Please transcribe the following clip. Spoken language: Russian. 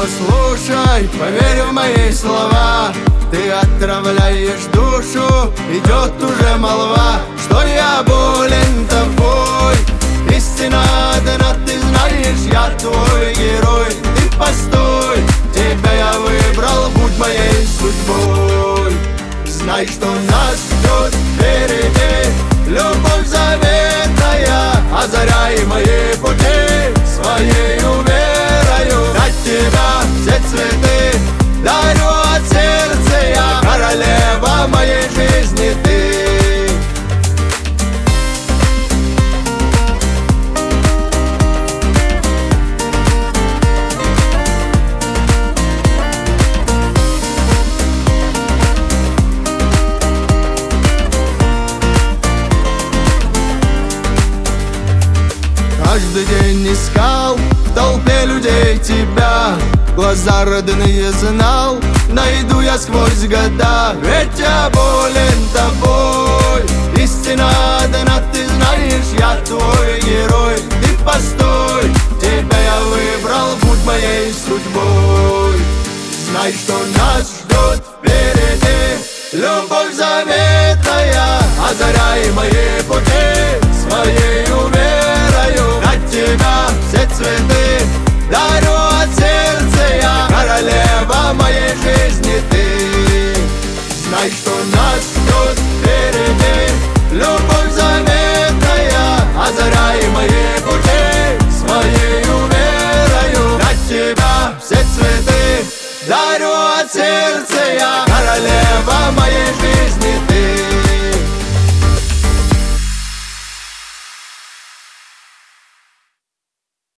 послушай, поверь в мои слова. Ты отравляешь душу, идет уже молва, что я болен тобой. Истина одна, ты знаешь, я твой герой. Ты постой, тебя я выбрал, будь моей судьбой. Знай, что нас ждет впереди любовь заветная, озаряй мои пути своею верою. От тебя все цветы дарю от сердца я, королева моей жизни ты. Каждый день искал в толпе людей тебя, глаза родные знал, найду я сквозь года. Ведь я болен тобой, истина одна, ты знаешь, я твой герой. Ты постой, тебя я выбрал, будь моей судьбой. Знай, что нас ждет впереди любовь заветная, озаряй мои пути своею верою. От тебя все цветы дарю от сердца я, королева моей жизни ты. Знай, что нас ждет впереди любовь заветная, озаряй мои пути своею верою. От тебя все цветы дарю от сердца я, королева моей жизни.